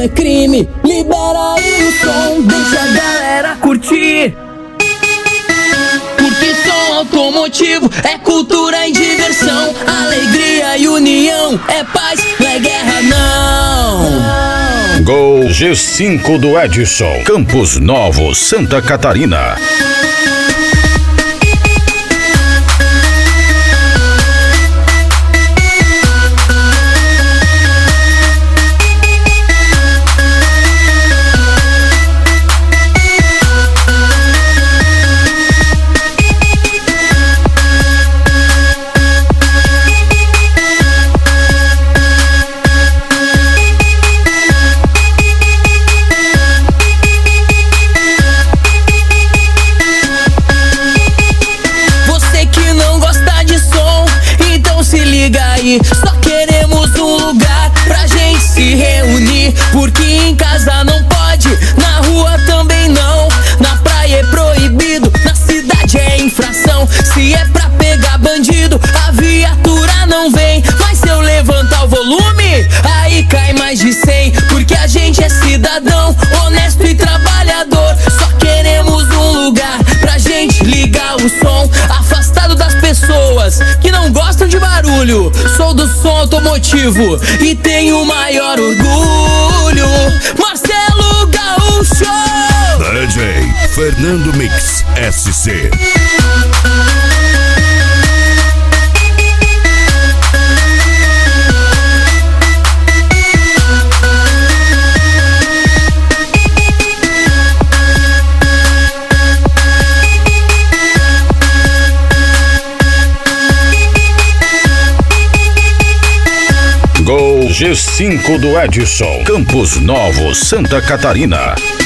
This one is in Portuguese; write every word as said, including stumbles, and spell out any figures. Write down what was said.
é crime. Libera aí o som, deixa a galera curtir. Porque som automotivo é cultura e diversão, alegria e união, é paz, não é guerra não. Gol G cinco do Edson, Campos Novos, Santa Catarina. Só queremos um lugar pra gente se reunir, porque em casa não pode, na rua também não. Na praia é proibido, na cidade é infração. Se é pra pegar bandido, a viatura não vem. Mas se eu levantar o volume, aí cai mais de cem. Porque a gente é cidadão, honesto e trabalhador. Só queremos um lugar pra gente ligar o som, afastado das pessoas que não gostam de barulho. Sou do som automotivo e tenho o maior orgulho. Marcelo Gaúcho, D J Fernando Mix S C. Gol G cinco do Edson, Campos Novos, Santa Catarina.